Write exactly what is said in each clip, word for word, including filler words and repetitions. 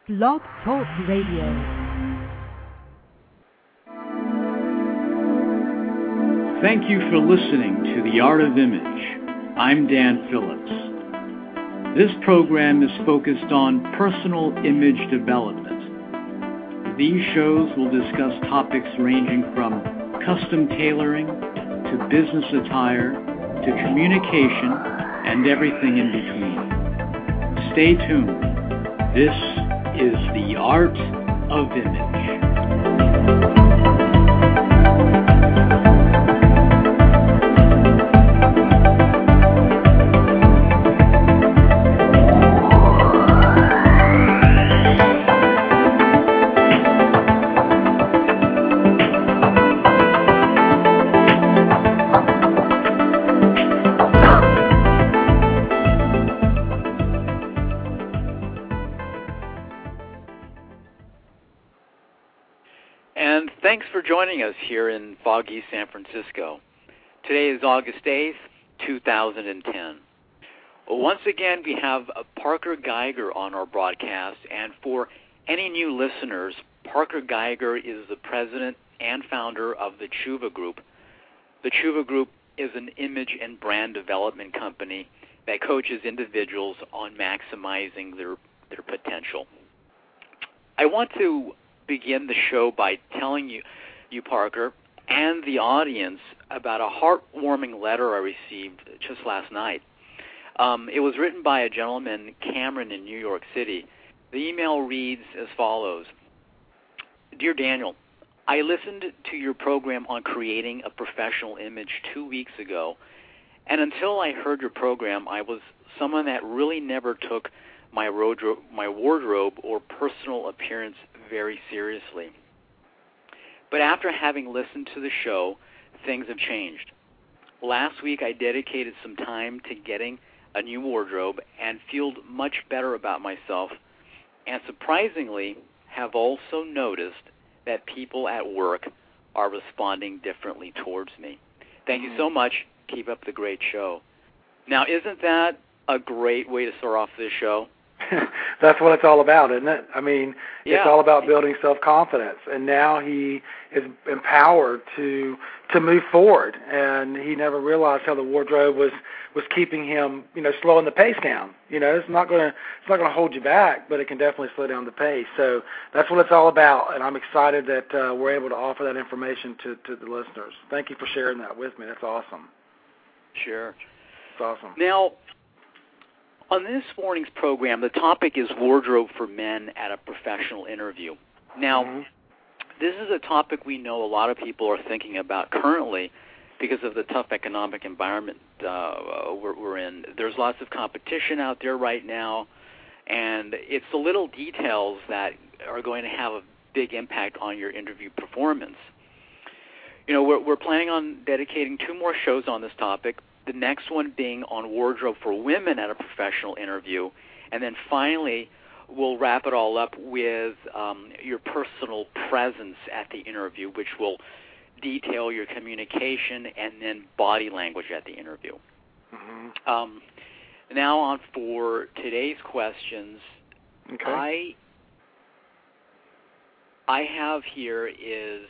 Blog Talk Radio. Thank you for listening to The Art of Image. I'm Dan Phillips. This program is focused on personal image development. These shows will discuss topics ranging from custom tailoring to business attire to communication and everything in between. Stay tuned. This is The Art of Image. Thanks for joining us here in foggy San Francisco. Today is August eighth, two thousand ten. Well, once again, we have Parker Geiger on our broadcast, and for any new listeners, Parker Geiger is the president and founder of the Chuva Group. The Chuva Group is an image and brand development company that coaches individuals on maximizing their, their potential. I want to begin the show by telling you, you, Parker, and the audience about a heartwarming letter I received just last night. Um, it was written by a gentleman, Cameron, in New York City. The email reads as follows. Dear Daniel, I listened to your program on creating a professional image two weeks ago, and until I heard your program, I was someone that really never took my wardrobe, my wardrobe or personal appearance very seriously. But after having listened to the show, things have changed. Last week I dedicated some time to getting a new wardrobe and feel much better about myself, and surprisingly have also noticed that people at work are responding differently towards me. Thank you so much. Keep up the great show. Now, isn't that a great way to start off this show? That's what it's all about, isn't it? I mean, yeah. It's all about building self-confidence, and now he is empowered to to move forward, and he never realized how the wardrobe was, was keeping him, you know, slowing the pace down. You know, it's not going to it's not going to hold you back, but it can definitely slow down the pace. So that's what it's all about, and I'm excited that uh, we're able to offer that information to, to the listeners. Thank you for sharing that with me. That's awesome. Sure. It's awesome. Now, on this morning's program, the topic is wardrobe for men at a professional interview. Now, mm-hmm. This is a topic we know a lot of people are thinking about currently because of the tough economic environment uh, we're, we're in. There's lots of competition out there right now, and it's the little details that are going to have a big impact on your interview performance. You know, we're, we're planning on dedicating two more shows on this topic, the next one being on wardrobe for women at a professional interview, and then finally we'll wrap it all up with um, your personal presence at the interview, which will detail your communication and then body language at the interview. Mm-hmm. Um, now on for today's questions. Okay. I I have here is,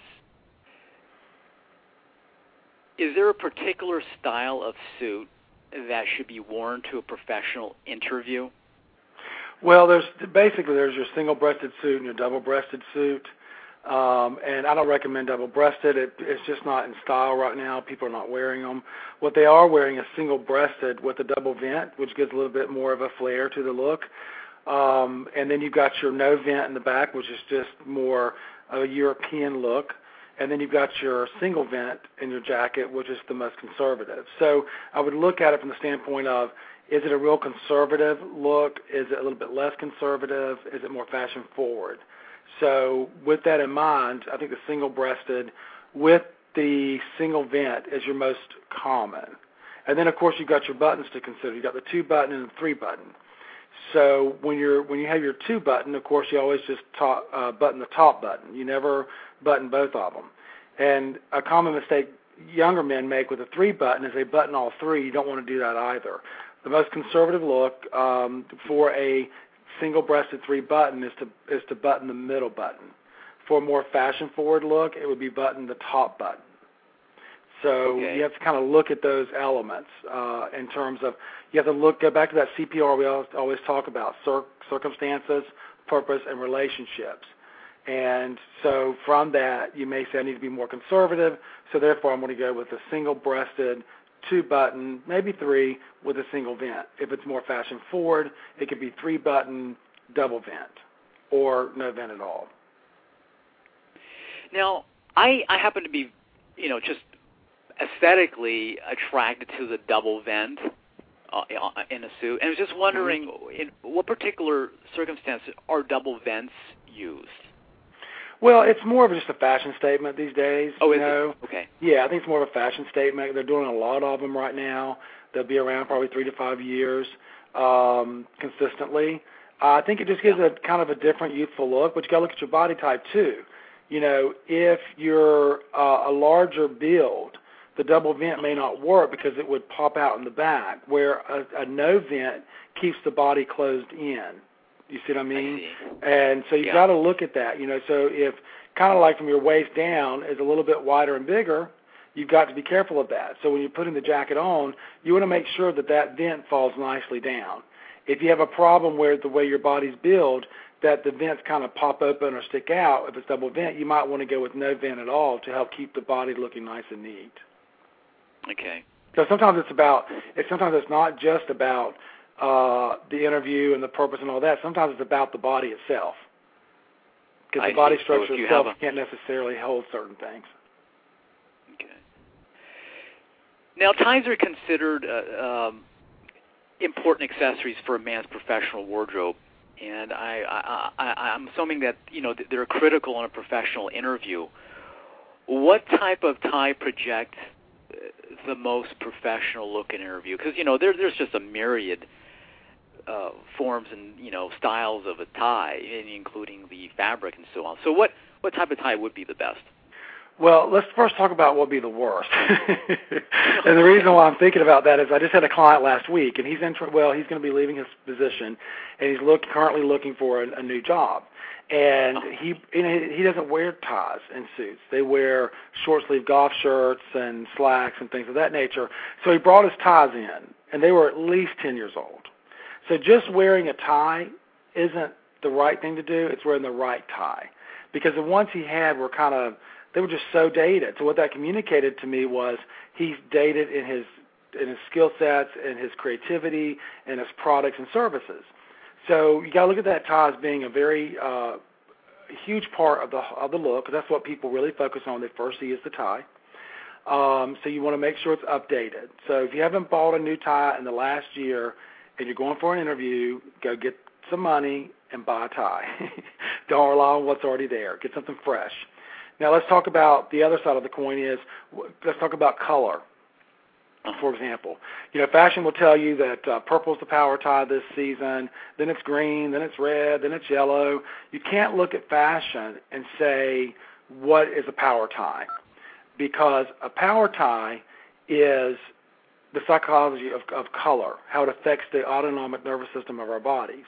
is there a particular style of suit that should be worn to a professional interview? Well, there's basically there's your single-breasted suit and your double-breasted suit, um, and I don't recommend double-breasted. It, it's just not in style right now. People are not wearing them. What they are wearing is single-breasted with a double vent, which gives a little bit more of a flair to the look. Um, and then you've got your no vent in the back, which is just more of a European look. And then you've got your single vent in your jacket, which is the most conservative. So I would look at it from the standpoint of, is it a real conservative look? Is it a little bit less conservative? Is it more fashion forward? So with that in mind, I think the single-breasted with the single vent is your most common. And then, of course, you've got your buttons to consider. You've got the two-button and the three-button. So when you're when you have your two-button, of course, you always just top, uh, button the top button. You never button both of them. And a common mistake younger men make with a three-button is they button all three. You don't want to do that either. The most conservative look um, for a single-breasted three-button is to is to button the middle button. For a more fashion-forward look, it would be button the top button. So okay. you have to kind of look at those elements uh, in terms of, you have to look, go back to that C P R we always, always talk about, cir- circumstances, purpose, and relationships. And so from that, you may say I need to be more conservative, so therefore I'm going to go with a single-breasted, two-button, maybe three, with a single vent. If it's more fashion-forward, it could be three-button, double vent, or no vent at all. Now, I, I happen to be, you know, just aesthetically attracted to the double vent uh, in a suit, and I was just wondering, mm-hmm. in what particular circumstances are double vents used? Well, it's more of just a fashion statement these days. Oh, you is know? it? Okay. Yeah, I think it's more of a fashion statement. They're doing a lot of them right now. They'll be around probably three to five years um, consistently. Uh, I think it just gives yeah. a kind of a different youthful look, but you got to look at your body type too. You know, if you're uh, a larger build, the double vent may not work because it would pop out in the back, where a, a no vent keeps the body closed in. You see what I mean? I and so you've yeah. got to look at that. You know, so if kind of like from your waist down is a little bit wider and bigger, you've got to be careful of that. So when you're putting the jacket on, you want to make sure that that vent falls nicely down. If you have a problem where the way your body's built, that the vents kind of pop open or stick out, if it's double vent, you might want to go with no vent at all to help keep the body looking nice and neat. Okay. So sometimes it's about, it's sometimes it's not just about uh, the interview and the purpose and all that. Sometimes it's about the body itself. Because the body see. structure so itself a... can't necessarily hold certain things. Okay. Now, ties are considered uh, um, important accessories for a man's professional wardrobe. And I, I, I, I'm assuming that, you know, they're critical in a professional interview. What type of tie projects the most professional look in an interview? Because, you know, there, there's just a myriad uh, forms and, you know, styles of a tie, including the fabric and so on. So what, what type of tie would be the best? Well, let's first talk about what would be the worst. And the reason why I'm thinking about that is I just had a client last week, and he's in, well, he's going to be leaving his position, and he's look, currently looking for a, a new job. And he you know, he doesn't wear ties and suits. They wear short-sleeve golf shirts and slacks and things of that nature. So he brought his ties in, and they were at least ten years old. So just wearing a tie isn't the right thing to do. It's wearing the right tie. Because the ones he had were kind of, they were just so dated. So what that communicated to me was he's dated in his in his skill sets, in his creativity, and his products and services. So you got to look at that tie as being a very uh, huge part of the of the look, because that's what people really focus on when they first see is the tie. Um, so you want to make sure it's updated. So if you haven't bought a new tie in the last year and you're going for an interview, go get some money and buy a tie. Don't rely on what's already there. Get something fresh. Now let's talk about the other side of the coin is, let's talk about color, for example. You know, fashion will tell you that uh, purple's the power tie this season, then it's green, then it's red, then it's yellow. You can't look at fashion and say, what is a power tie? Because a power tie is the psychology of, of color, how it affects the autonomic nervous system of our bodies.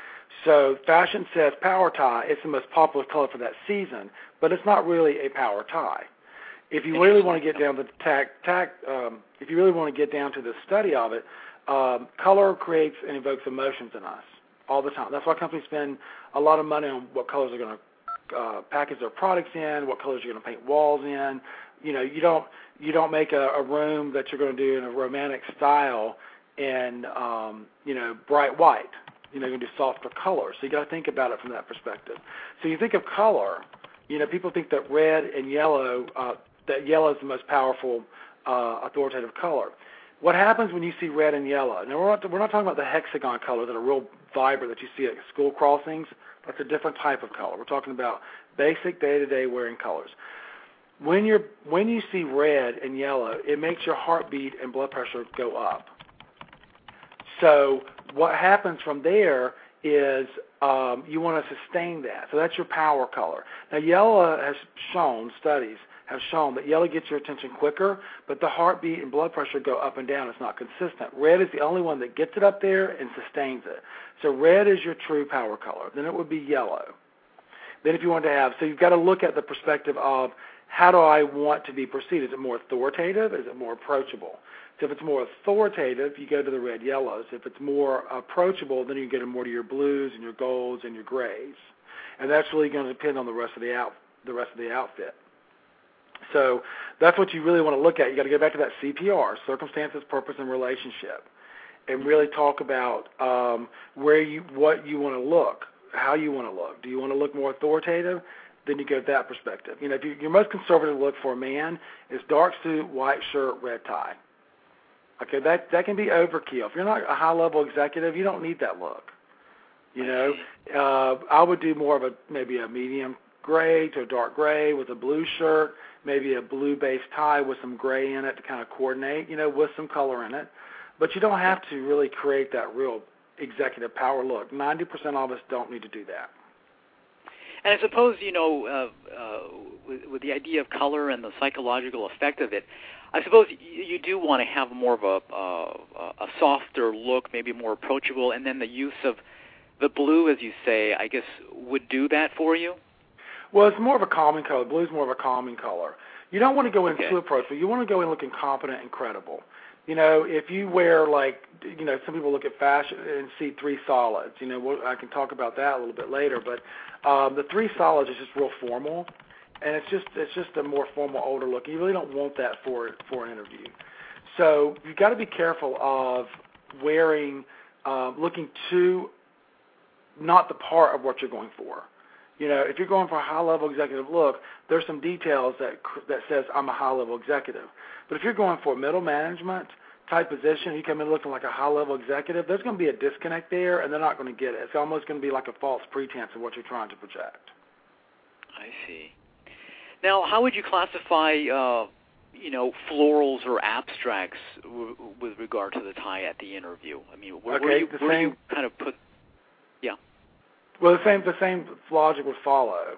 So fashion says power tie, it's the most popular color for that season, but it's not really a power tie. If you really want to get down to the tac, tac, um, if you really want to get down to the study of it, um, color creates and evokes emotions in us all the time. That's why companies spend a lot of money on what colors they're going to uh, package their products in, what colors you're going to paint walls in. You know, you don't you don't make a, a room that you're going to do in a romantic style in um, you know bright white. You know, you're going to do softer colors. So you got to think about it from that perspective. So you think of color, you know, people think that red and yellow, uh, that yellow is the most powerful uh, authoritative color. What happens when you see red and yellow? Now, we're not, we're not talking about the hexagon color that are real vibrant that you see at school crossings. That's a different type of color. We're talking about basic day-to-day wearing colors. When you're when you see red and yellow, it makes your heartbeat and blood pressure go up. So what happens from there is um, you want to sustain that. So that's your power color. Now, yellow has shown, studies have shown that yellow gets your attention quicker, but the heartbeat and blood pressure go up and down. It's not consistent. Red is the only one that gets it up there and sustains it. So red is your true power color. Then it would be yellow. Then if you want to have, so you've got to look at the perspective of how do I want to be perceived? Is it more authoritative? Is it more approachable? So if it's more authoritative, you go to the red yellows. If it's more approachable, then you get more to your blues and your golds and your grays. And that's really going to depend on the rest of the out, the rest of the outfit. So that's what you really want to look at. You got to go back to that C P R, circumstances, purpose, and relationship, and really talk about um, where you, what you want to look, how you want to look. Do you want to look more authoritative? Then you go with that perspective. You know, if you, your most conservative look for a man is dark suit, white shirt, red tie. Okay, that that can be overkill. If you're not a high-level executive, you don't need that look. You know, uh, I would do more of a maybe a medium gray to a dark gray with a blue shirt, maybe a blue-based tie with some gray in it to kind of coordinate, you know, with some color in it. But you don't have to really create that real executive power look. ninety percent of us don't need to do that. And I suppose, you know, uh, uh, with, with the idea of color and the psychological effect of it, I suppose you, you do want to have more of a, uh, a softer look, maybe more approachable, and then the use of the blue, as you say, I guess, would do that for you? Well, it's more of a calming color. Blue is more of a calming color. You don't want to go in okay. too approachable. You want to go in looking competent and credible. You know, if you wear, like, you know, some people look at fashion and see three solids. You know, we'll, I can talk about that a little bit later. But um, the three solids is just real formal, and it's just it's just a more formal, older look. You really don't want that for for an interview. So you've got to be careful of wearing, uh, looking too, not the part of what you're going for. You know, if you're going for a high-level executive look, there's some details that that says I'm a high-level executive. But if you're going for a middle management type position, you come in looking like a high-level executive, there's going to be a disconnect there, and they're not going to get it. It's almost going to be like a false pretense of what you're trying to project. I see. Now, how would you classify, uh, you know, florals or abstracts w- with regard to the tie at the interview? I mean, where, okay, where, do, you, the where same, do you kind of put, yeah. Well, the same the same logic would follow.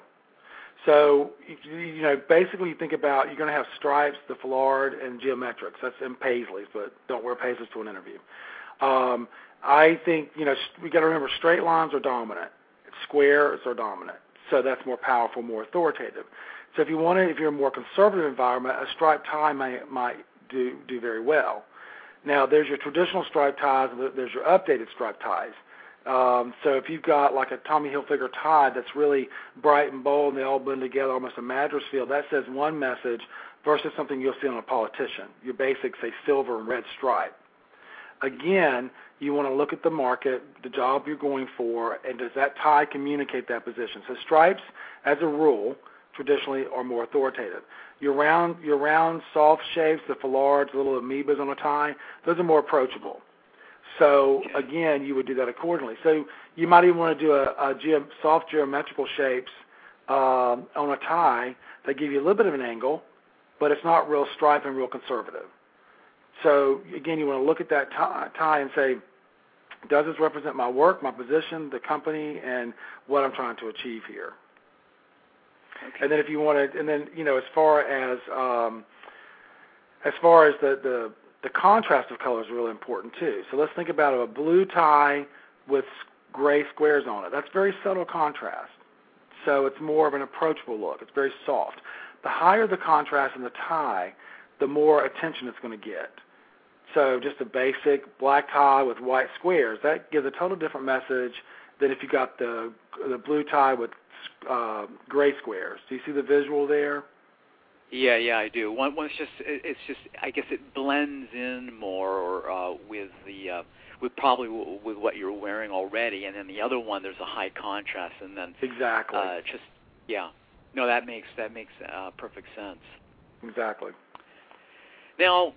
So, you know, basically you think about, you're going to have stripes, the foulard, and geometrics. That's in paisleys, but don't wear paisleys to an interview. Um, I think, you know, we got to remember straight lines are dominant. Squares are dominant. So that's more powerful, more authoritative. So if you want to, if you're in a more conservative environment, a striped tie may, might do, do very well. Now, there's your traditional striped ties, and there's your updated striped ties. Um, so if you've got like a Tommy Hilfiger tie that's really bright and bold and they all blend together, almost a Madras feel, that says one message versus something you'll see on a politician. Your basic, say, silver and red stripe. Again, you want to look at the market, the job you're going for, and does that tie communicate that position? So stripes, as a rule, traditionally are more authoritative. Your round, your round, soft shapes, the foulards, little amoebas on a tie, those are more approachable. So, again, you would do that accordingly. So you might even want to do a, a ge- soft geometrical shapes um, on a tie that give you a little bit of an angle, but it's not real stripe and real conservative. So, again, you want to look at that tie, tie and say, does this represent my work, my position, the company, and what I'm trying to achieve here? Okay. And then if you want to, and then, you know, as far as um, as far as the, the The contrast of color is really important, too. So let's think about a blue tie with gray squares on it. That's very subtle contrast. So it's more of an approachable look. It's very soft. The higher the contrast in the tie, the more attention it's going to get. So just a basic black tie with white squares, that gives a totally different message than if you got the the blue tie with uh, gray squares. Do you see the visual there? Yeah, yeah, I do. One, one's just, it's just, I guess it blends in more, or uh, with the, uh, with probably w- with what you're wearing already, and then the other one, there's a high contrast, and then exactly, uh, just, yeah, no, that makes that makes uh, perfect sense. Exactly. Now,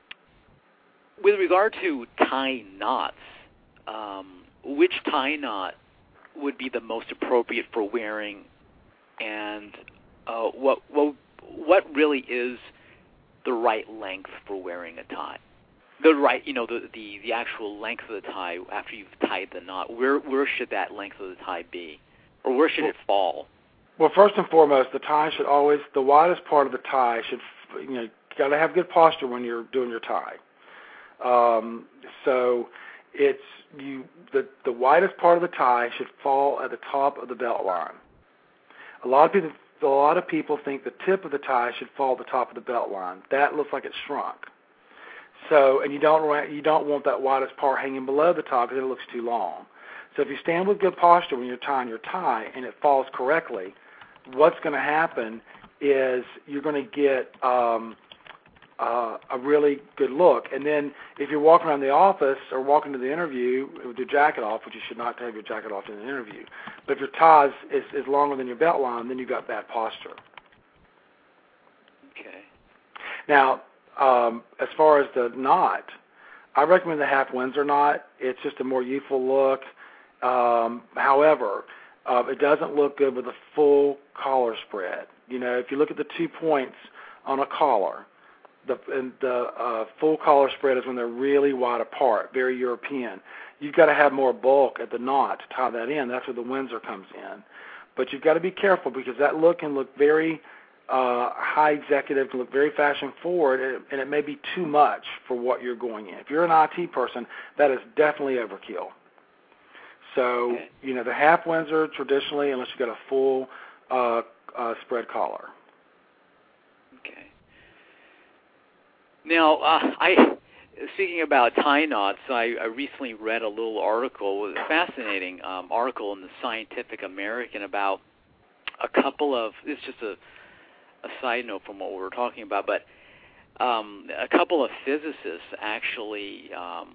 with regard to tie knots, um, which tie knot would be the most appropriate for wearing, and uh, what what What really is the right length for wearing a tie? The right, you know, the, the, the actual length of the tie after you've tied the knot. Where where should that length of the tie be, or where should well, it fall? Well, first and foremost, the tie should always the widest part of the tie should you know you got to have good posture when you're doing your tie. Um, so it's you the the widest part of the tie should fall at the top of the belt line. A lot of people a lot of people think the tip of the tie should fall at the top of the belt line. That looks like it's shrunk. So, and you don't you don't want that widest part hanging below the top because it looks too long. So if you stand with good posture when you're tying your tie and it falls correctly, what's going to happen is you're going to get um, uh, a really good look. And then if you're walking around the office or walking to the interview with your jacket off, which you should not have your jacket off in an interview, but if your tie is, is, is longer than your belt line, then you've got bad posture. Okay. Now, Um, as far as the knot, I recommend the half Windsor knot. It's just a more youthful look. Um, however, uh, it doesn't look good with a full collar spread. You know, if you look at the two points on a collar, the, and the uh, full collar spread is when they're really wide apart, very European. You've got to have more bulk at the knot to tie that in. That's where the Windsor comes in. But you've got to be careful because that look can look very Uh, high executive, can look very fashion forward, and, and it may be too much for what you're going in. If you're an I T person, that is definitely overkill. So, okay. you know, the half Windsor traditionally, unless you've got a full uh, uh, spread collar. Okay. Now, uh, I speaking about tie knots, I, I recently read a little article, it was a fascinating um, article in the Scientific American about a couple of, it's just a a side note from what we were talking about, but um, a couple of physicists actually um,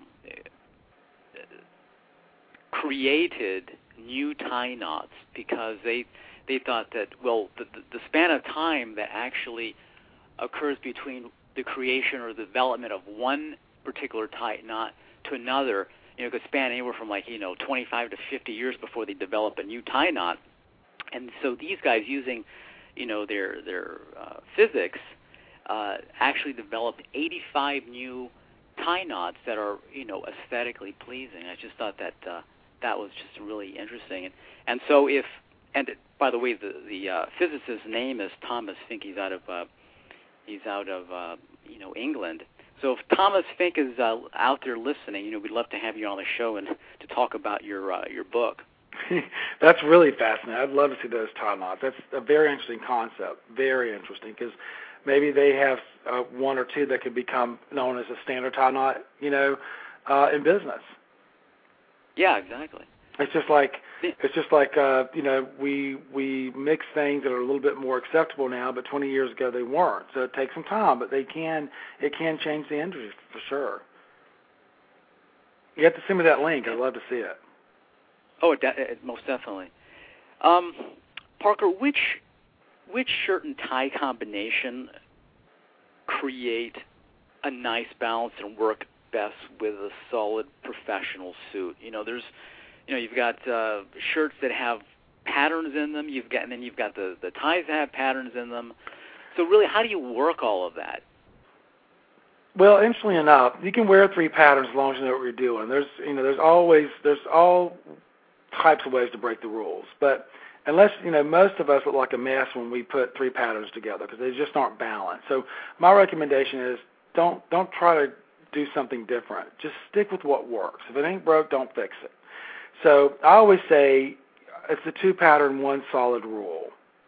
created new tie knots because they they thought that, well, the, the span of time that actually occurs between the creation or the development of one particular tie knot to another, you know, could span anywhere from like, you know, twenty-five to fifty years before they develop a new tie knot. And so these guys, using you know, their their uh, physics, uh, actually developed eighty-five new tie knots that are, you know, aesthetically pleasing. I just thought that uh, that was just really interesting. And and so if, and it, by the way, the the uh, physicist's name is Thomas Fink. He's out of uh, he's out of uh, you know England. So if Thomas Fink is uh, out there listening, you know, we'd love to have you on the show and to talk about your uh, your book. That's really fascinating. I'd love to see those tie knots. That's a very interesting concept, very interesting, because maybe they have uh, one or two that could become known as a standard tie knot, you know, uh, in business. Yeah, exactly. It's just like it's just like uh, you know we we mix things that are a little bit more acceptable now, but twenty years ago they weren't. So it takes some time, but they can it can change the industry for sure. You have to send me that link. I'd love to see it. Oh, it, it, most definitely. Um, Parker, which which shirt and tie combination create a nice balance and work best with a solid professional suit? You know, there's, you know, you've got uh, shirts that have patterns in them. You've got, and then you've got the the ties that have patterns in them. So really, how do you work all of that? Well, interestingly enough, you can wear three patterns as long as you know what you're doing. There's, you know, there's always there's all types of ways to break the rules, but unless, you know, most of us look like a mess when we put three patterns together because they just aren't balanced. So my recommendation is don't don't try to do something different. Just stick with what works. If it ain't broke, don't fix it. So I always say it's a two pattern, one solid rule.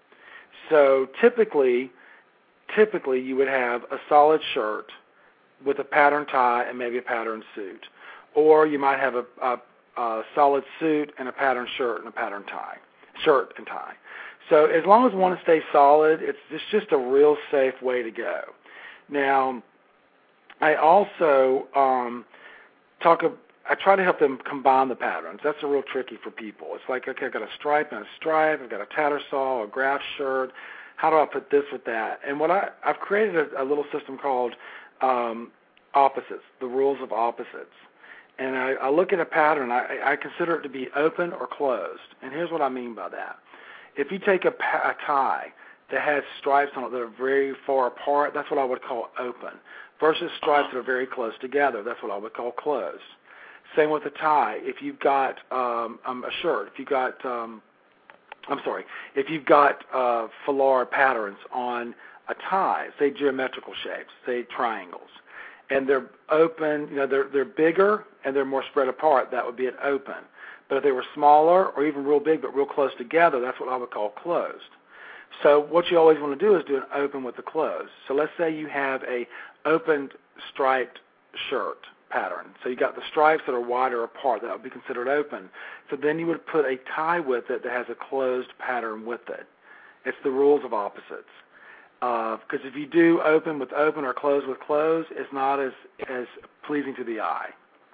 So typically, typically you would have a solid shirt with a pattern tie and maybe a pattern suit, or you might have a, a Uh, solid suit and a pattern shirt and a pattern tie, shirt and tie. So as long as one stays solid, it's just, just a real safe way to go. Now, I also um, talk. I try to help them combine the patterns. That's a real tricky for people. It's like, okay, I've got a stripe and a stripe. I've got a tattersall, a graph shirt. How do I put this with that? And what I, I've created a, a little system called um, opposites, the rules of opposites. And I, I look at a pattern, I, I consider it to be open or closed. And here's what I mean by that. If you take a, a tie that has stripes on it that are very far apart, that's what I would call open. versus stripes that are very close together. That's what I would call closed. Same with a tie. If you've got um, um, a shirt, if you've got, um, I'm sorry, if you've got uh, foulard patterns on a tie, say geometrical shapes, say triangles, and they're open, you know, they're they're bigger and they're more spread apart, that would be an open. But if they were smaller or even real big but real close together, that's what I would call closed. So what you always want to do is do an open with a closed. So let's say you have a open striped shirt pattern. So you got the stripes that are wider apart, that would be considered open. So then you would put a tie with it that has a closed pattern with it. It's the rules of opposites. Because uh, if you do open with open or closed with closed, it's not as as pleasing to the eye.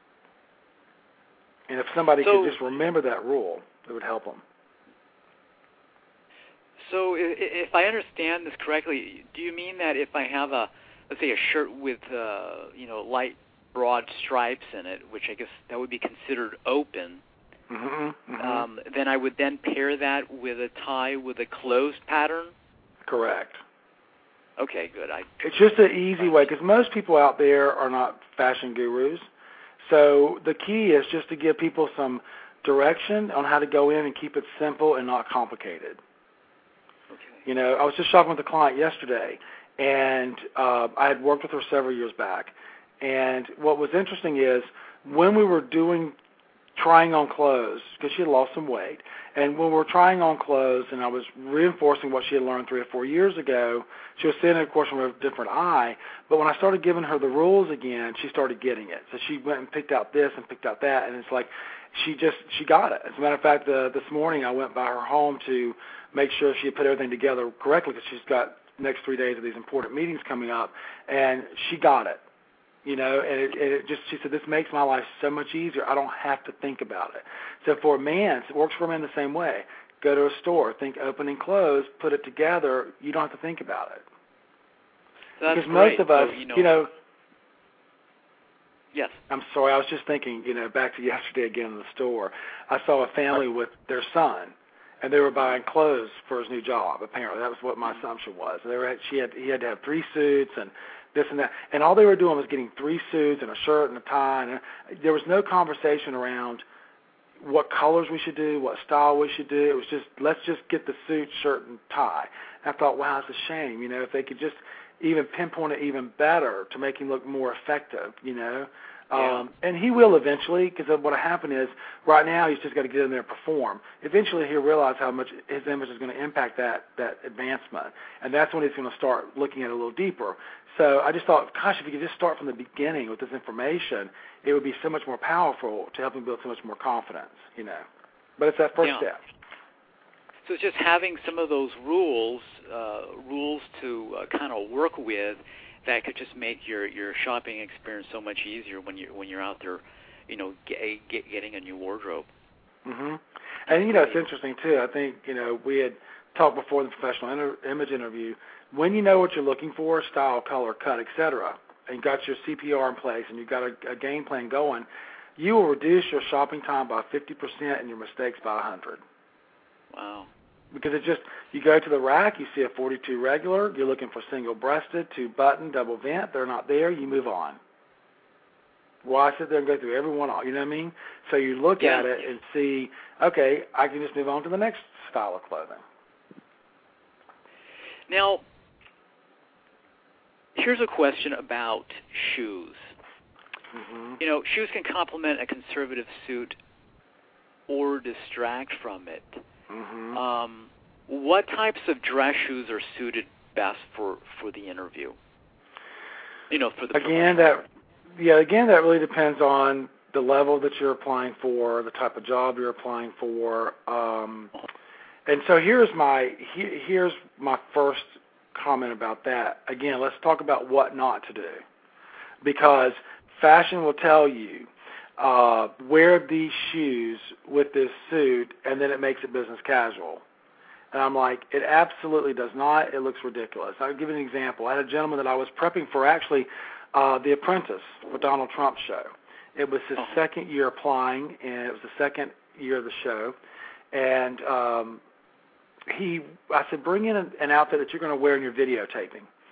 And if somebody so, could just remember that rule, it would help them. So if I understand this correctly, do you mean that if I have a, let's say, a shirt with, uh, you know, light, broad stripes in it, which I guess that would be considered open, mm-hmm, mm-hmm. Um, then I would then pair that with a tie with a closed pattern? Correct. Okay, good. I, it's just an easy way, because most people out there are not fashion gurus. So the key is just to give people some direction on how to go in and keep it simple and not complicated. Okay. You know, I was just shopping with a client yesterday, and uh, I had worked with her several years back. And what was interesting is when we were doing trying on clothes, because she had lost some weight, and when we were trying on clothes and I was reinforcing what she had learned three or four years ago, she was seeing it, of course, from a different eye. But when I started giving her the rules again, she started getting it. So she went and picked out this and picked out that, and it's like she just, she got it. As a matter of fact, uh, this morning I went by her home to make sure she had put everything together correctly, because she's got next three days of these important meetings coming up, and she got it. You know, and it, it just, she said, this makes my life so much easier. I don't have to think about it. So for a man, it works for a man the same way. Go to a store, think open and close, put it together. You don't have to think about it. That's because great. most of us, so, you know, you know, yes. I'm sorry, I was just thinking, you know, back to yesterday again in the store. I saw a family with their son, and they were buying clothes for his new job. Apparently, that was what my assumption was. They were, she had, he had to have three suits and this and that, and all they were doing was getting three suits and a shirt and a tie, and there was no conversation around what colors we should do, what style we should do. It was just, let's just get the suit, shirt, and tie. And I thought, wow, it's a shame, you know, if they could just even pinpoint it even better to make him look more effective, you know. Yeah. Um, and he will eventually, because what will happen is right now he's just got to get in there and perform. Eventually he'll realize how much his image is going to impact that, that advancement, and that's when he's going to start looking at it a little deeper. So I just thought, gosh, if you could just start from the beginning with this information, it would be so much more powerful to help him build so much more confidence, you know. But it's that first yeah. step. So it's just having some of those rules, uh, rules to uh, kind of work with, that could just make your, your shopping experience so much easier when you when you're out there, you know, get, get, getting a new wardrobe. Mhm. And you know, it's interesting too. I think you know we had talked before in the professional inter- image interview. When you know what you're looking for, style, color, cut, et cetera, and you got your C P R in place and you've got a, a game plan going, you will reduce your shopping time by fifty percent and your mistakes by one hundred. Wow. Because it just, you go to the rack, you see a forty-two regular, you're looking for single-breasted, two-button, double vent, they're not there, you move on. Why sit there and go through every one, you know what I mean? So you look yeah. at it and see, okay, I can just move on to the next style of clothing. Now, here's a question about shoes. Mm-hmm. You know, shoes can complement a conservative suit or distract from it. Mm-hmm. Um, what types of dress shoes are suited best for, for the interview? You know, for the again that yeah again that really depends on the level that you're applying for, the type of job you're applying for, um, and so here's my he, here's my first comment about that. Again, let's talk about what not to do, because fashion will tell you. Uh, wear these shoes with this suit, and then it makes it business casual. And I'm like, it absolutely does not. It looks ridiculous. I'll give you an example. I had a gentleman that I was prepping for, actually, uh, The Apprentice for Donald Trump's show. It was his oh. second year applying, and it was the second year of the show. And um, he, I said, bring in an, an outfit that you're going to wear in your videotaping.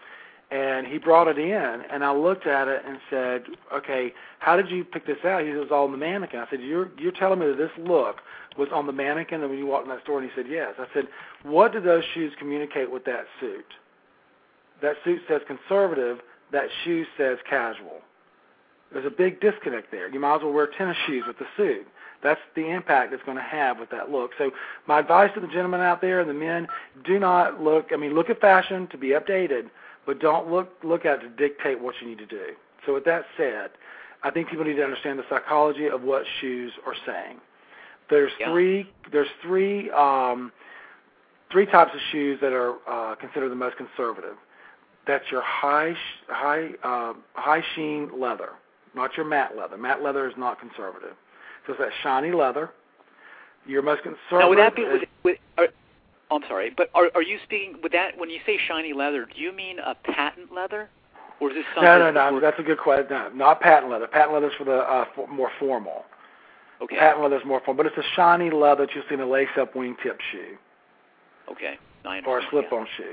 And he brought it in, and I looked at it and said, okay, how did you pick this out? He said, it was all on the mannequin. I said, you're, you're telling me that this look was on the mannequin and when you walked in that store? And he said, yes. I said, what do those shoes communicate with that suit? That suit says conservative. That shoe says casual. There's a big disconnect there. You might as well wear tennis shoes with the suit. That's the impact it's going to have with that look. So my advice to the gentlemen out there and the men, do not look, I mean, look at fashion to be updated, but don't look look at it to dictate what you need to do. So with that said, I think people need to understand the psychology of what shoes are saying. There's yeah. three there's three um, three types of shoes that are uh, considered the most conservative. That's your high high uh, high sheen leather, not your matte leather. Matte leather is not conservative. So it's that shiny leather. Your most conservative. Now would that be is, with, with are, oh, I'm sorry, but are are you speaking with that when you say shiny leather? Do you mean a patent leather, or is this something? No, no, no. That's a good question. No, not patent leather. Patent leather is for the uh, for more formal. Okay. Patent leather is more formal, but it's a shiny leather that you'll see in a lace-up wingtip shoe. Okay. No, or a slip-on yeah. shoe.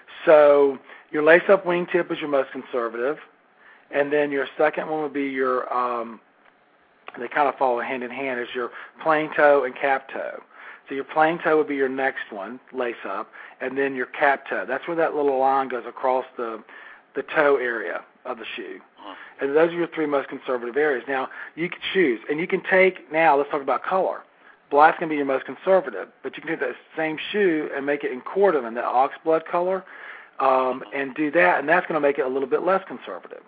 So your lace-up wingtip is your most conservative, and then your second one would be your, um, they kind of follow hand in hand, is your plain toe and cap toe. So your plain toe would be your next one, lace-up, and then your cap toe. That's where that little line goes across the the toe area of the shoe. Uh-huh. And those are your three most conservative areas. Now, you can choose, and you can take, now let's talk about color. Black's going to be your most conservative, but you can take that same shoe and make it in cordovan, that oxblood color, um, and do that, and that's going to make it a little bit less conservative.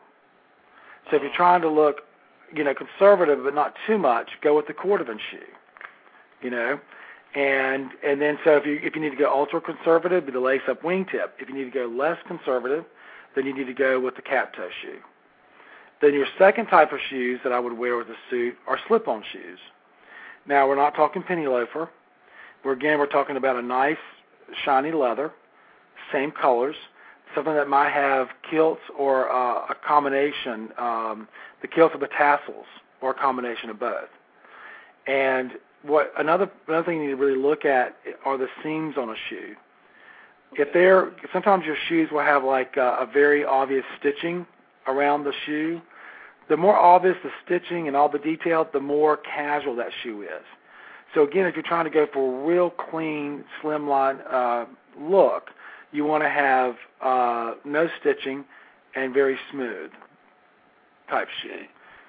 So if you're trying to look, you know, conservative but not too much, go with the cordovan shoe, you know. And and then so if you if you need to go ultra conservative, be the lace-up wingtip. If you need to go less conservative, then you need to go with the cap toe shoe. Then your second type of shoes that I would wear with a suit are slip-on shoes. Now, we're not talking penny loafer. We're, again, we're talking about a nice, shiny leather, same colors, something that might have kilts or uh, a combination, um, the kilts of the tassels, or a combination of both. And what another another thing you need to really look at are the seams on a shoe. If they're sometimes your shoes will have like a, a very obvious stitching around the shoe. The more obvious the stitching and all the detail, the more casual that shoe is. So again, if you're trying to go for a real clean, slimline uh, look, you want to have uh, no stitching and very smooth type shoe.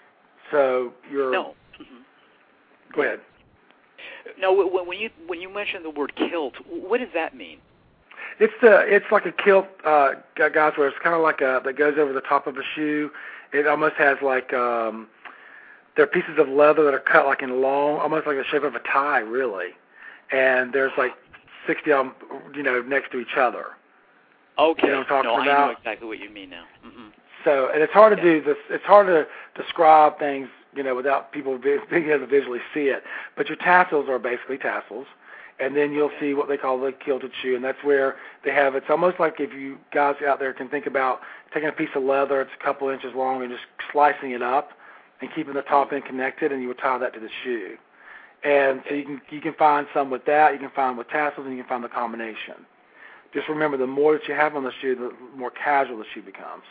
So you're. No. Mm-hmm. Go ahead. No, when you when you mention the word kilt, what does that mean? It's the it's like a kilt, uh, guys, where it's kind of like a that goes over the top of a shoe. It almost has like um, there are pieces of leather that are cut like in long, almost like the shape of a tie, really. And there's like sixty of them, you know, next to each other. Okay. You know what I'm talking no, about? I know exactly what you mean now. Mm-hmm. So, and it's hard to okay. do this. It's hard to describe things, you know, without people being able to visually see it. But your tassels are basically tassels. And then you'll see what they call the kilted shoe, and that's where they have, it's almost like if you guys out there can think about taking a piece of leather, it's a couple inches long, and just slicing it up and keeping the top end connected, and you would tie that to the shoe. And so you can you can find some with that, you can find with tassels, and you can find the combination. Just remember, the more that you have on the shoe, the more casual the shoe becomes.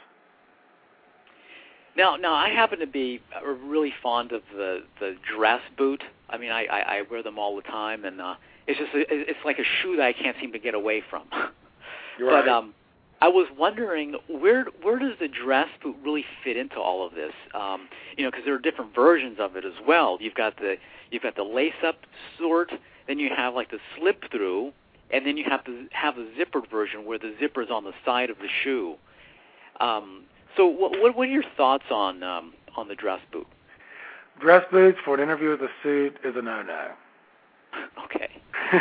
Now, now I happen to be really fond of the, the dress boot. I mean, I, I, I wear them all the time, and uh, it's just a, it's like a shoe that I can't seem to get away from. You're but right. um, I was wondering where where does the dress boot really fit into all of this? Um, you know, because there are different versions of it as well. You've got the you've got the lace-up sort, then you have like the slip-through, and then you have to have the zippered version where the zipper is on the side of the shoe. Um, so, what what are your thoughts on um, on the dress boot? Dress boots for an interview with a suit is a no-no. Okay.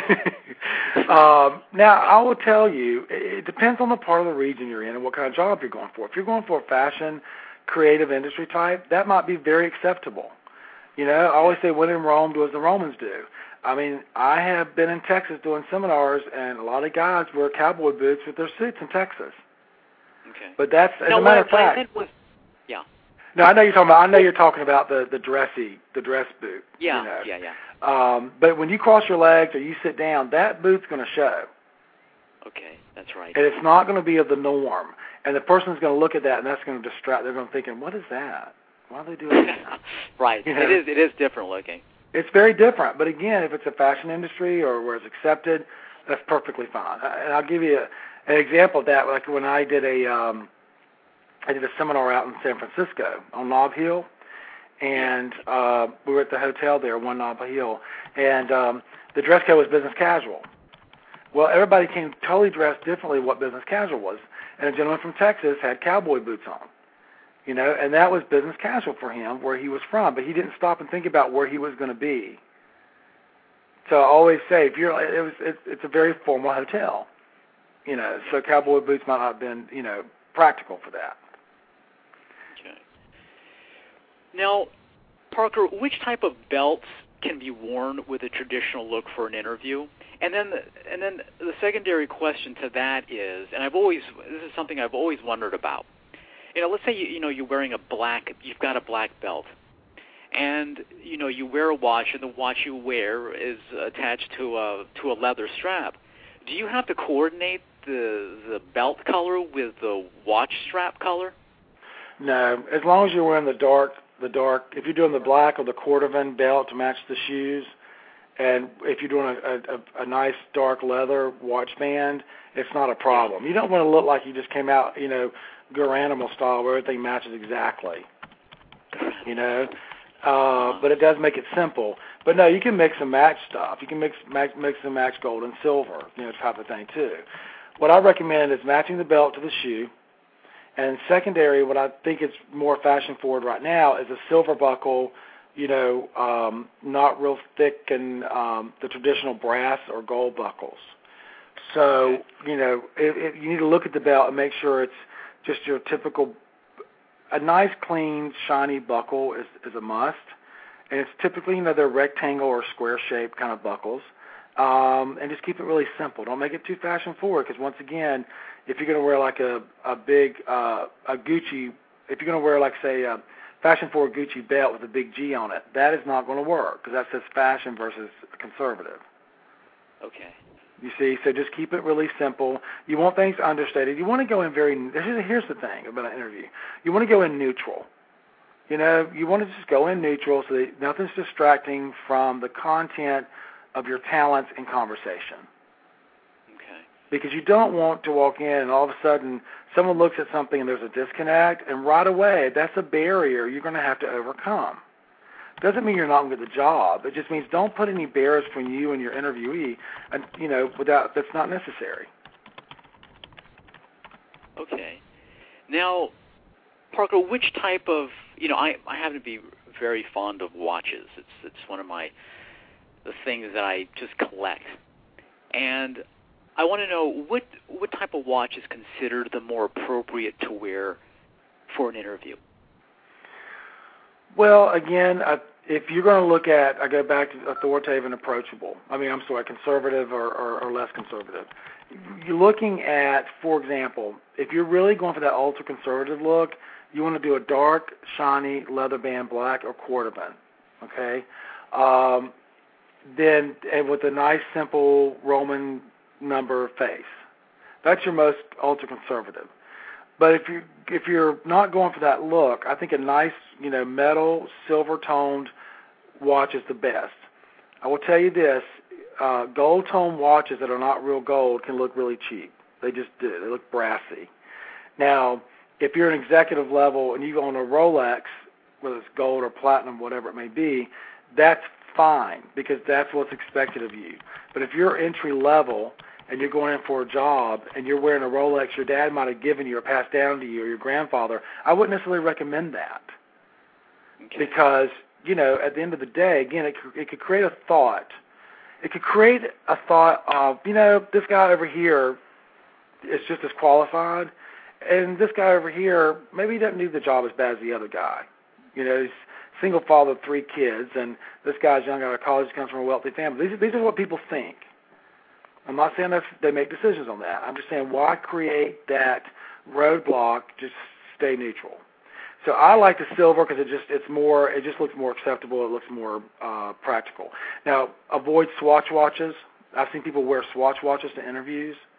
um, now, I will tell you, it depends on the part of the region you're in and what kind of job you're going for. If you're going for a fashion, creative industry type, that might be very acceptable. You know, I always say, when in Rome, do as the Romans do. I mean, I have been in Texas doing seminars, and a lot of guys wear cowboy boots with their suits in Texas. Okay. But that's, as no, a matter what, of fact. what was, yeah. No, I know you're talking about. I know you're talking about the, the dressy, the dress boot. Yeah, you know. yeah, yeah. Um, but when you cross your legs or you sit down, that boot's going to show. Okay, that's right. And it's not going to be of the norm. And the person's going to look at that, and that's going to distract. They're going to thinking, what is that? Why are they doing that? Right. You know? It is. It is different looking. It's very different. But again, if it's a fashion industry or where it's accepted, that's perfectly fine. And I'll give you a, an example of that. Like when I did a, um, I did a seminar out in San Francisco on Nob Hill, and uh, we were at the hotel there, One Nob Hill, and um, the dress code was business casual. Well, everybody came totally dressed differently what business casual was. And a gentleman from Texas had cowboy boots on, you know, and that was business casual for him where he was from. But he didn't stop and think about where he was going to be. So I always say, if you're, it was, it, it's a very formal hotel, you know, so cowboy boots might not have been, you know, practical for that. Okay. Now, Parker, which type of belts can be worn with a traditional look for an interview? And then, the, and then the secondary question to that is, and I've always, this is something I've always wondered about. You know, let's say you, you know you're wearing a black, you've got a black belt, and you know you wear a watch, and the watch you wear is attached to a to a leather strap. Do you have to coordinate the the belt color with the watch strap color? No, as long as you're wearing the dark, the dark. If you're doing the black or the cordovan belt to match the shoes. And if you're doing a, a, a nice dark leather watch band, it's not a problem. You don't want to look like you just came out, you know, Garanimal style where everything matches exactly, you know. Uh, but it does make it simple. But no, you can mix and match stuff. You can mix mix, mix and match gold and silver, you know, type of thing too. What I recommend is matching the belt to the shoe. And secondary, what I think is more fashion forward right now is a silver buckle, you know, um, not real thick and um, the traditional brass or gold buckles. So, you know, it, it, you need to look at the belt and make sure it's just your typical, a nice, clean, shiny buckle is, is a must. And it's typically, you know, they're rectangle or square-shaped kind of buckles. Um, and just keep it really simple. Don't make it too fashion forward because, once again, if you're going to wear like a, a big, uh, a Gucci, if you're going to wear like, say, a fashion forward Gucci belt with a big G on it, that is not going to work because that says fashion versus conservative. Okay. You see, so just keep it really simple. You want things understated. You want to go in very, here's the thing about an interview. You want to go in neutral. You know, you want to just go in neutral so that nothing's distracting from the content of your talents and conversation. Okay. Because you don't want to walk in and all of a sudden someone looks at something and there's a disconnect, and right away that's a barrier you're going to have to overcome. Doesn't mean you're not going to get the job. It just means don't put any barriers between you and your interviewee, and you know, without that's not necessary. Okay. Now, Parker, which type of, you know, I, I happen to be very fond of watches. It's it's one of my the things that I just collect, and I want to know what what type of watch is considered the more appropriate to wear for an interview. Well, again, I, if you're going to look at, I go back to authoritative and approachable. I mean, I'm sorry, conservative or, or, or less conservative. You're looking at, for example, if you're really going for that ultra-conservative look, you want to do a dark, shiny leather band black or cordovan, okay? Um, then, and with a nice, simple Roman number face. That's your most ultra-conservative. But if you if you're not going for that look, I think a nice, you know, metal, silver-toned watch is the best. I will tell you this: uh, gold-toned watches that are not real gold can look really cheap. They just do. They look brassy. Now, if you're an executive level and you own a Rolex, whether it's gold or platinum, whatever it may be, that's fine because that's what's expected of you. But if you're entry level and you're going in for a job and you're wearing a Rolex your dad might have given you or passed down to you or your grandfather, I wouldn't necessarily recommend that. Okay. Because, you know, at the end of the day, again, it, it could create a thought. It could create a thought of, you know, this guy over here is just as qualified, and this guy over here, maybe he doesn't do the job as bad as the other guy. You know, he's single father of three kids, and this guy's young out of college, comes from a wealthy family. These are, these are what people think. I'm not saying that they make decisions on that. I'm just saying why create that roadblock? Just stay neutral. So I like the silver because it just it's more it just looks more acceptable. It looks more uh, practical. Now avoid swatch watches. I've seen people wear swatch watches to interviews.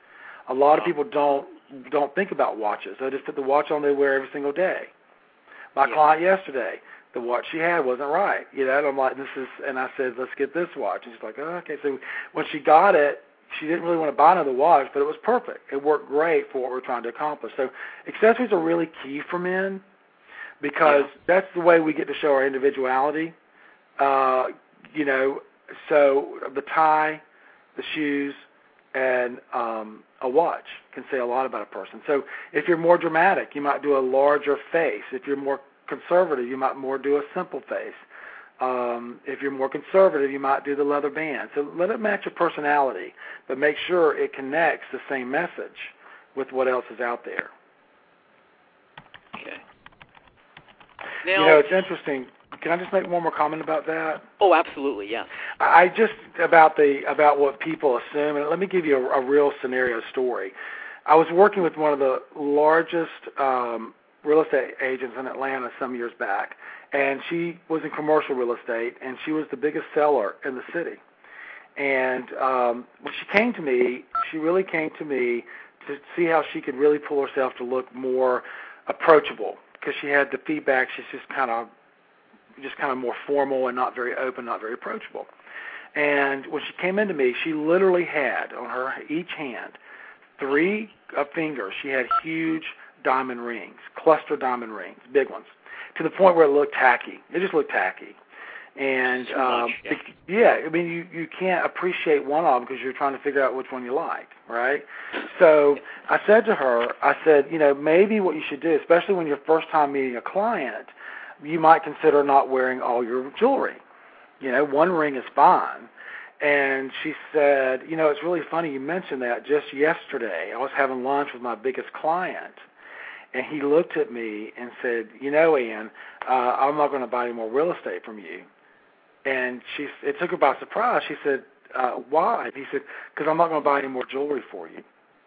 A lot of people don't don't think about watches. They just put the watch on they wear every single day. My yeah. client yesterday, the watch she had wasn't right. You know, and I'm like, this is, and I said, let's get this watch. And she's like, oh, okay. So when she got it, she didn't really want to buy another watch, but it was perfect. It worked great for what we're trying to accomplish. So accessories are really key for men because yeah. that's the way we get to show our individuality. Uh, you know, so the tie, the shoes, and um, a watch can say a lot about a person. So if you're more dramatic, you might do a larger face. If you're more conservative, you might more do a simple face. Um, if you're more conservative, you might do the leather band. So let it match your personality, but make sure it connects the same message with what else is out there. Okay. Now, you know, it's interesting. Can I just make one more comment about that? Oh, absolutely, yes. I just about the about what people assume, and let me give you a, a real scenario story. I was working with one of the largest um, real estate agents in Atlanta some years back, and she was in commercial real estate, and she was the biggest seller in the city. And um, when she came to me, she really came to me to see how she could really pull herself to look more approachable, because she had the feedback. She's just kind of just kind of more formal and not very open, not very approachable. And when she came into me, she literally had on her each hand three uh, fingers. She had huge diamond rings, cluster diamond rings, big ones, to the point where it looked tacky. It just looked tacky. And um, yeah. yeah, I mean, you, you can't appreciate one of them because you're trying to figure out which one you like, right? So I said to her, I said, you know, maybe what you should do, especially when you're first time meeting a client, you might consider not wearing all your jewelry. You know, one ring is fine. And she said, you know, it's really funny you mentioned that. Just yesterday, I was having lunch with my biggest client, and he looked at me and said, you know, Ian, uh, I'm not going to buy any more real estate from you. And she, it took her by surprise. She said, uh, why? He said, because I'm not going to buy any more jewelry for you.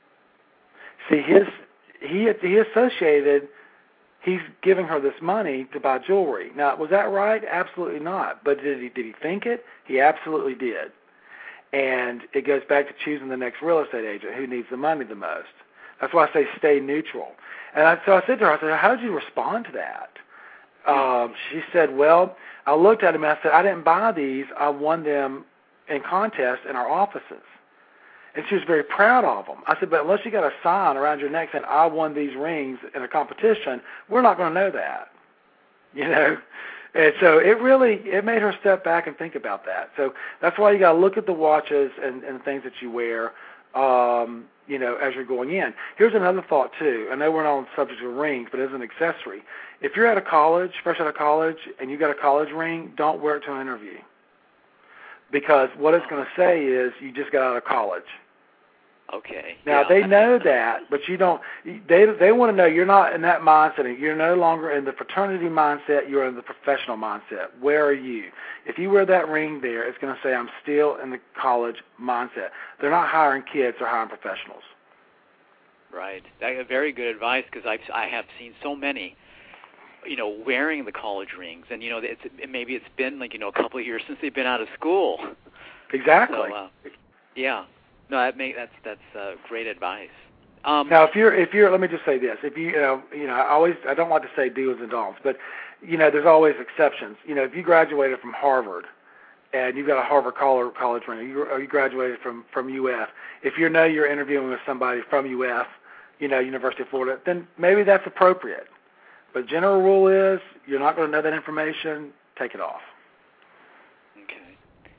See, his he he associated he's giving her this money to buy jewelry. Now, was that right? Absolutely not. But did he did he think it? He absolutely did. And it goes back to choosing the next real estate agent who needs the money the most. That's why I say stay neutral. And I, so I said to her, I said, how did you respond to that? Um, she said, well, I looked at him and I said, I didn't buy these. I won them in contests in our offices. And she was very proud of them. I said, but unless you got a sign around your neck saying, I won these rings in a competition, we're not going to know that, you know. And so it really, it made her step back and think about that. So that's why you got to look at the watches and, and things that you wear, um, you know, as you're going in. Here's another thought, too. I know we're not on the subject of rings, but as an accessory, if you're out of college, fresh out of college, and you got a college ring, don't wear it to an interview. Because what it's going to say is you just got out of college. Okay. Now, yeah. they know that, but you don't, they they want to know you're not in that mindset. You're no longer in the fraternity mindset. You're in the professional mindset. Where are you? If you wear that ring there, it's going to say I'm still in the college mindset. They're not hiring kids. They're hiring professionals. Right. That, very good advice, because I've, I have seen so many, you know, wearing the college rings. And, you know, it's, maybe it's been, like, you know, a couple of years since they've been out of school. Exactly. So, uh, yeah. No, that make, that's that's uh, great advice. Um, now, if you're if you're, let me just say this: if you, you know, you know, I always I don't like to say do's and don'ts, but you know, there's always exceptions. You know, if you graduated from Harvard and you've got a Harvard college ring, you, or you graduated from from U F, if you know you're interviewing with somebody from U F, you know, University of Florida, then maybe that's appropriate. But general rule is you're not going to know that information. Take it off. Okay.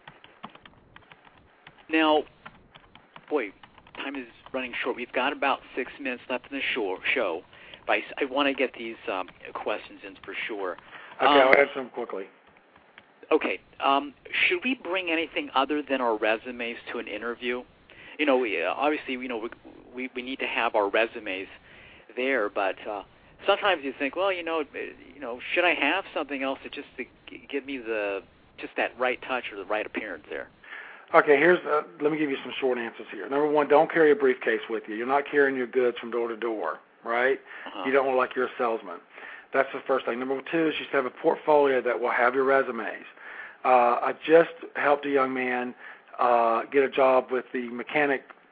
Now, boy, time is running short. We've got about six minutes left in the show. show. But I, I want to get these um, questions in for sure. Okay, um, I'll answer them quickly. Okay. Um, should we bring anything other than our resumes to an interview? You know, we, uh, obviously, you know, we, we we need to have our resumes there, but uh, sometimes you think, well, you know, you know, should I have something else to just to give me the just that right touch or the right appearance there? Okay, here's uh, let me give you some short answers here. Number one, don't carry a briefcase with you. You're not carrying your goods from door to door, right? Uh-huh. You don't look like you're a salesman. That's the first thing. Number two is you should have a portfolio that will have your resumes. Uh, I just helped a young man uh, get a job with the mechanic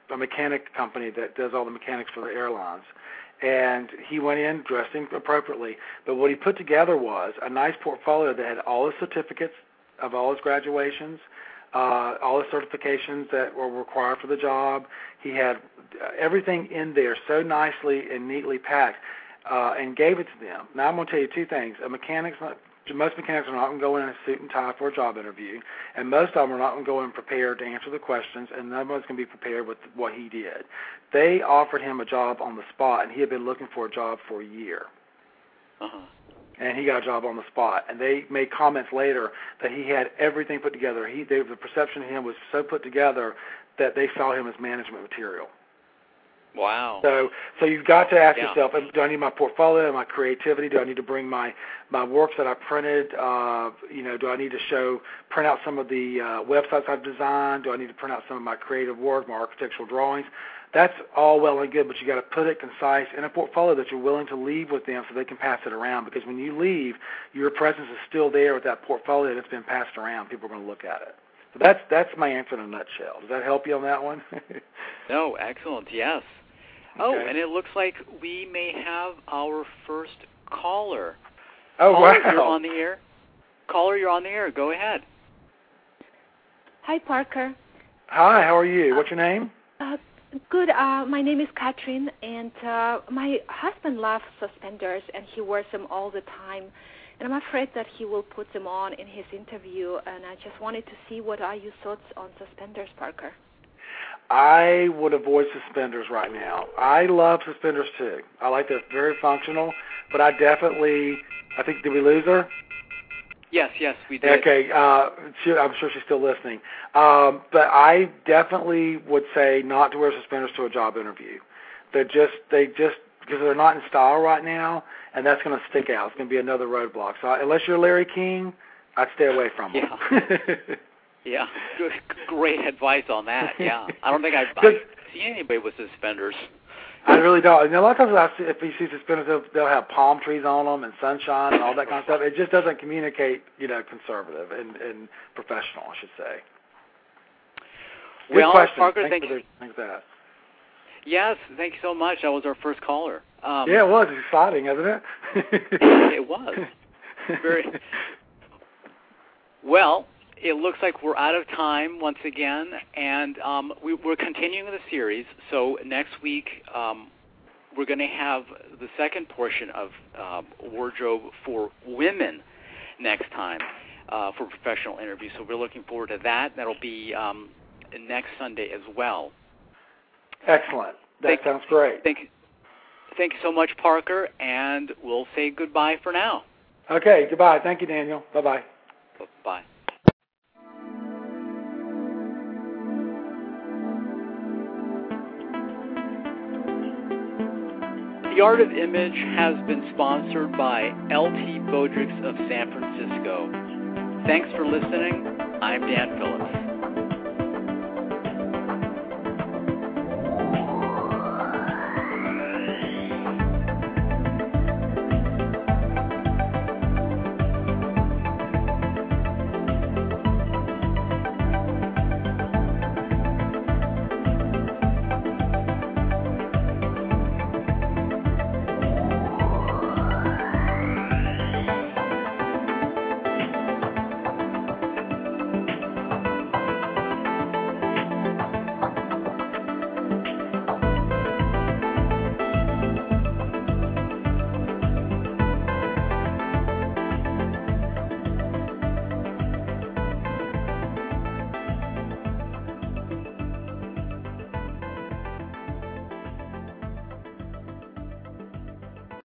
a mechanic company that does all the mechanics for the airlines. And he went in dressing appropriately. But what he put together was a nice portfolio that had all his certificates of all his graduations, uh, all his certifications that were required for the job. He had everything in there so nicely and neatly packed, uh, and gave it to them. Now I'm going to tell you two things. A mechanic's not, most mechanics are not going to go in a suit and tie for a job interview, and most of them are not going to go in prepared to answer the questions, and nobody's going to be prepared with what he did. They offered him a job on the spot, and he had been looking for a job for a year. Uh-huh. And he got a job on the spot. And they made comments later that he had everything put together. He, they, the perception of him was so put together that they saw him as management material. Wow. So so you've got to ask yeah. yourself, do I need my portfolio, my creativity? Do I need to bring my, my works that I printed? Uh, you know, do I need to show, print out some of the uh, websites I've designed? Do I need to print out some of my creative work, my architectural drawings? That's all well and good, but you got to put it concise in a portfolio that you're willing to leave with them so they can pass it around. Because when you leave, your presence is still there with that portfolio that's been passed around. People are going to look at it. So that's that's my answer in a nutshell. Does that help you on that one? No, excellent. Yes. Okay. Oh, and it looks like we may have our first caller. Oh, caller, wow. You're on the air. Caller, you're on the air. Go ahead. Hi, Parker. Hi, how are you? What's your name? Uh, good. Uh, my name is Katrin, and uh, my husband loves suspenders, and he wears them all the time. And I'm afraid that he will put them on in his interview, and I just wanted to see what are your thoughts on suspenders, Parker. I would avoid suspenders right now. I love suspenders too. I like they're very functional, but I definitely, I think, did we lose her? Yes, yes, we did. Okay, uh, she, I'm sure she's still listening. Um, but I definitely would say not to wear suspenders to a job interview. They're just, they just, because they're not in style right now, and that's going to stick out. It's going to be another roadblock. So unless you're Larry King, I'd stay away from them. Yeah. Yeah, good, great advice on that. Yeah, I don't think I've, I've seen anybody with suspenders. I really don't. And a lot of times, I see, if you see suspenders, they'll, they'll have palm trees on them and sunshine and all that kind of stuff. It just doesn't communicate, you know, conservative and, and professional, I should say. Good well, question. Parker, thanks, thank for you. the, thanks for that. Yes, thank you so much. That was our first caller. Um, yeah, it was. It's exciting, isn't it? It was. Very well. It looks like we're out of time once again, and um, we, we're continuing the series. So next week um, we're going to have the second portion of uh, Wardrobe for Women next time uh, for professional interviews. So we're looking forward to that. That'll be um, next Sunday as well. Excellent. That thank, sounds great. Thank you, thank you so much, Parker, and we'll say goodbye for now. Okay, goodbye. Thank you, Daniel. Bye-bye. Bye. The Art of Image has been sponsored by L T Bodrix of San Francisco. Thanks for listening. I'm Dan Phillips.